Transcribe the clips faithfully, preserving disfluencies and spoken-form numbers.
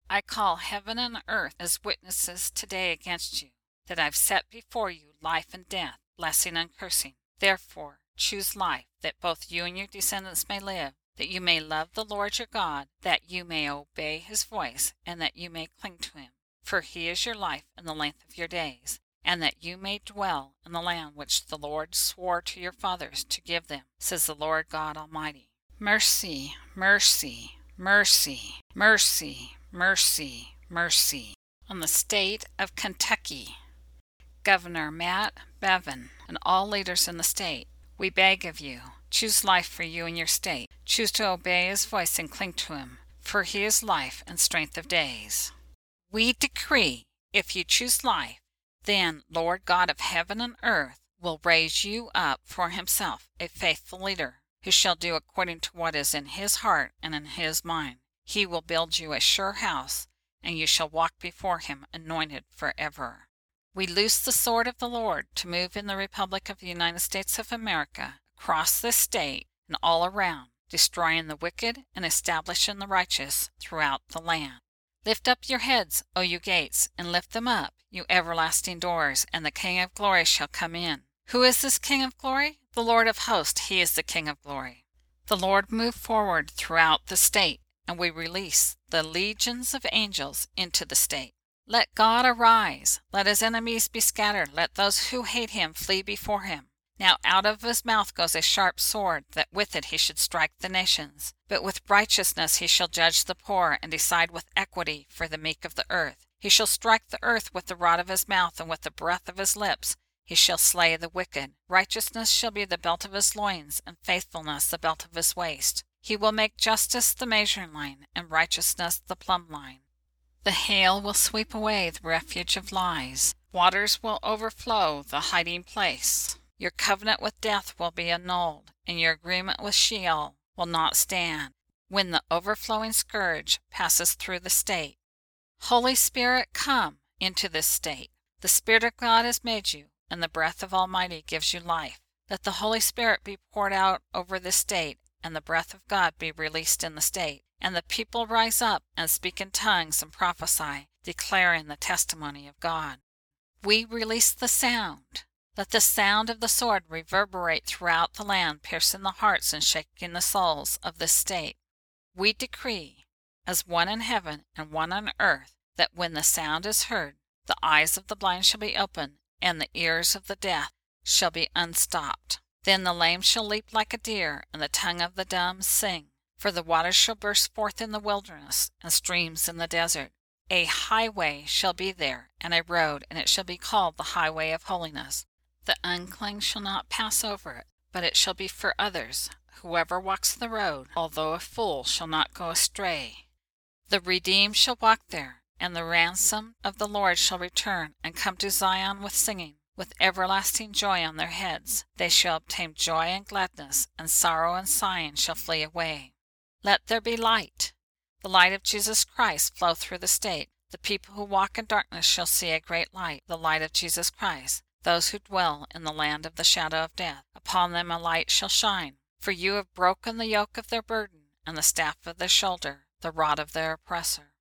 I call heaven and earth as witnesses today against you, that I've set before you life and death, blessing and cursing. Therefore choose life, that both you and your descendants may live, that you may love the Lord your God, that you may obey his voice, and that you may cling to him. For he is your life and the length of your days, and that you may dwell in the land which the Lord swore to your fathers to give them, says the Lord God Almighty. Mercy, mercy, mercy, mercy, mercy, mercy. On the state of Kentucky, Governor Matt Bevin and all leaders in the state, we beg of you, choose life for you and your state. Choose to obey his voice and cling to him, for he is life and strength of days. We decree, if you choose life, then Lord God of heaven and earth will raise you up for himself a faithful leader, who shall do according to what is in his heart and in his mind. He will build you a sure house, and you shall walk before him anointed forever. We loose the sword of the Lord to move in the Republic of the United States of America, across this state and all around, destroying the wicked and establishing the righteous throughout the land. Lift up your heads, O you gates, and lift them up, you everlasting doors, and the King of glory shall come in. Who is this King of glory? The Lord of hosts, he is the King of glory. The Lord moved forward throughout the state, and we release the legions of angels into the state. Let God arise, let his enemies be scattered, let those who hate him flee before him. Now out of his mouth goes a sharp sword, that with it he should strike the nations. But with righteousness he shall judge the poor, and decide with equity for the meek of the earth. He shall strike the earth with the rod of his mouth, and with the breath of his lips he shall slay the wicked. Righteousness shall be the belt of his loins, and faithfulness the belt of his waist. He will make justice the measuring line, and righteousness the plumb line. The hail will sweep away the refuge of lies. Waters will overflow the hiding place. Your covenant with death will be annulled, and your agreement with Sheol will not stand, when the overflowing scourge passes through the state. Holy Spirit, come into this state. The Spirit of God has made you, and the breath of Almighty gives you life. Let the Holy Spirit be poured out over this state, and the breath of God be released in the state. And the people rise up and speak in tongues and prophesy, declaring the testimony of God. We release the sound. Let the sound of the sword reverberate throughout the land, piercing the hearts and shaking the souls of this state. We decree, as one in heaven and one on earth, that when the sound is heard, the eyes of the blind shall be opened, and the ears of the deaf shall be unstopped. Then the lame shall leap like a deer, and the tongue of the dumb sing. For the waters shall burst forth in the wilderness, and streams in the desert. A highway shall be there, and a road, and it shall be called the highway of holiness. The unclean shall not pass over it, but it shall be for others. Whoever walks the road, although a fool, shall not go astray. The redeemed shall walk there, and the ransom of the Lord shall return, and come to Zion with singing, with everlasting joy on their heads. They shall obtain joy and gladness, and sorrow and sighing shall flee away. Let there be light. The light of Jesus Christ flow through the state. The people who walk in darkness shall see a great light, the light of Jesus Christ. Those who dwell in the land of the shadow of death, upon them a light shall shine. For you have broken the yoke of their burden, and the staff of their shoulder, the rod of their oppressor.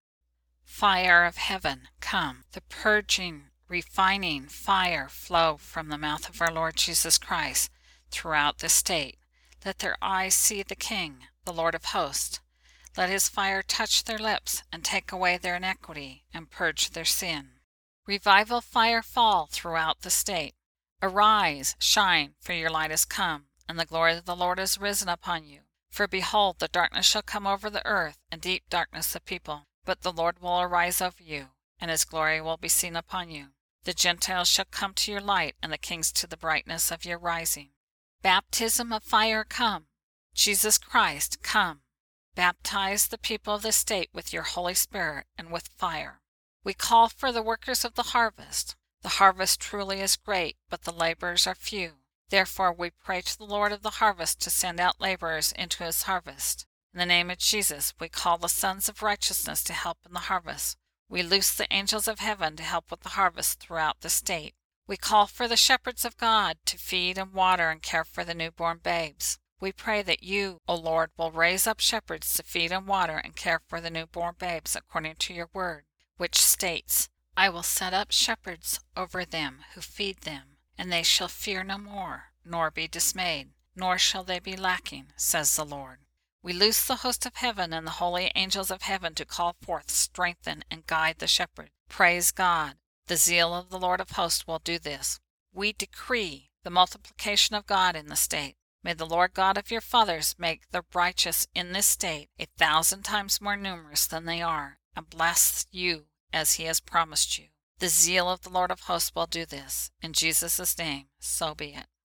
Fire of heaven, come. The purging, refining fire flow from the mouth of our Lord Jesus Christ throughout this state. Let their eyes see the King, the Lord of hosts. Let his fire touch their lips, and take away their iniquity, and purge their sin. Revival fire fall throughout the state. Arise, shine, for your light is come, and the glory of the Lord is risen upon you. For behold, the darkness shall come over the earth, and deep darkness the people. But the Lord will arise over you, and his glory will be seen upon you. The Gentiles shall come to your light, and the kings to the brightness of your rising. Baptism of fire come. Jesus Christ, come. Baptize the people of the state with your Holy Spirit and with fire. We call for the workers of the harvest. The harvest truly is great, but the laborers are few. Therefore we pray to the Lord of the harvest to send out laborers into his harvest. In the name of Jesus, we call the sons of righteousness to help in the harvest. We loose the angels of heaven to help with the harvest throughout the state. We call for the shepherds of God to feed and water and care for the newborn babes. We pray that you, O Lord, will raise up shepherds to feed and water and care for the newborn babes according to your word, which states, I will set up shepherds over them who feed them, and they shall fear no more, nor be dismayed, nor shall they be lacking, says the Lord. We loose the host of heaven and the holy angels of heaven to call forth, strengthen, and guide the shepherd. Praise God. The zeal of the Lord of hosts will do this. We decree the multiplication of God in the state. May the Lord God of your fathers make the righteous in this state a thousand times more numerous than they are, and bless you as he has promised you. The zeal of the Lord of hosts will do this. In Jesus' name, so be it.